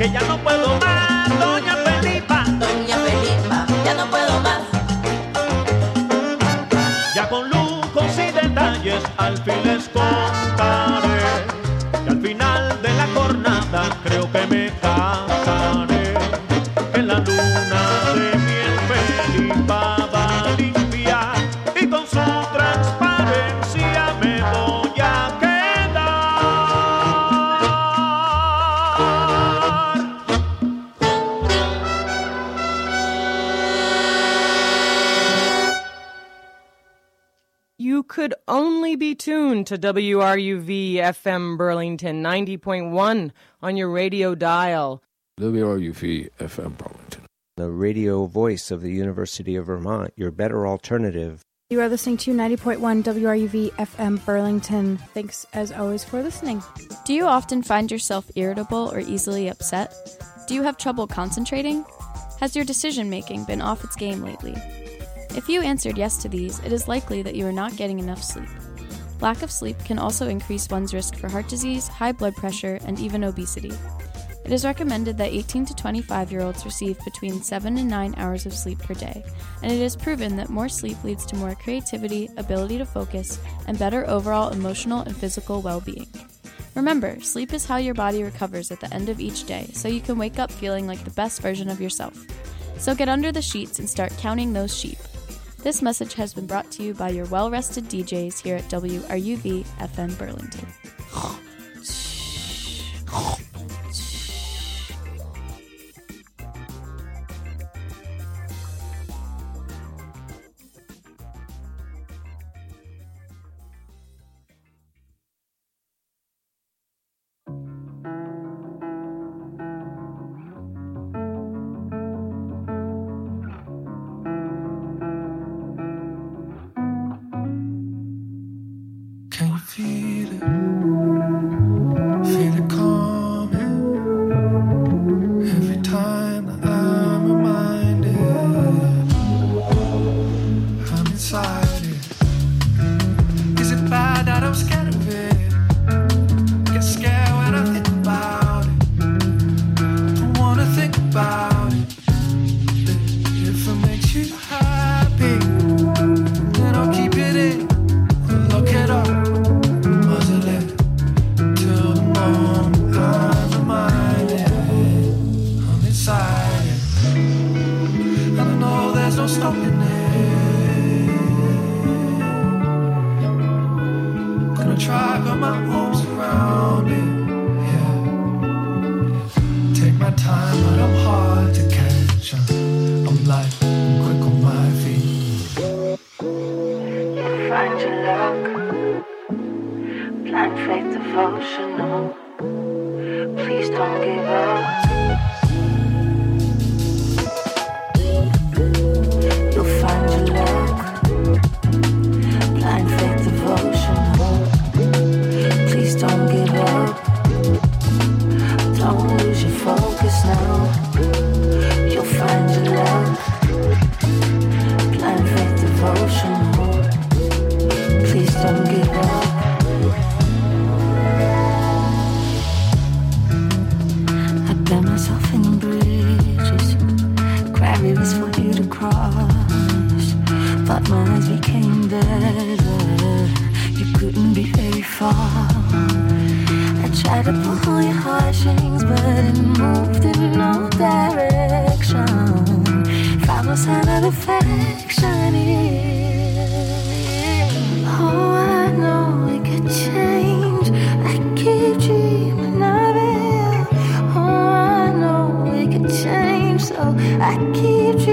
que ya no puedo más, doña Felipa. Doña Felipa, ya no puedo más. Ya con lujos y detalles al fin les contaré, y al final de la jornada creo que me casaré. En la luna de miel Felipa va a limpiar y con su transparencia me voy a You could only be tuned to WRUV FM Burlington 90.1 on your radio dial. WRUV FM Burlington, the radio voice of the University of Vermont, your better alternative. You are listening to 90.1 WRUV FM Burlington. Thanks, as always, for listening. Do you often find yourself irritable or easily upset? Do you have trouble concentrating? Has your decision-making been off its game lately? If you answered yes to these, it is likely that you are not getting enough sleep. Lack of sleep can also increase one's risk for heart disease, high blood pressure, and even obesity. It is recommended that 18 to 25-year-olds receive between 7 and 9 hours of sleep per day, and it is proven that more sleep leads to more creativity, ability to focus, and better overall emotional and physical well-being. Remember, sleep is how your body recovers at the end of each day, so you can wake up feeling like the best version of yourself. So get under the sheets and start counting those sheep. This message has been brought to you by your well-rested DJs here at WRUV FM Burlington. I keep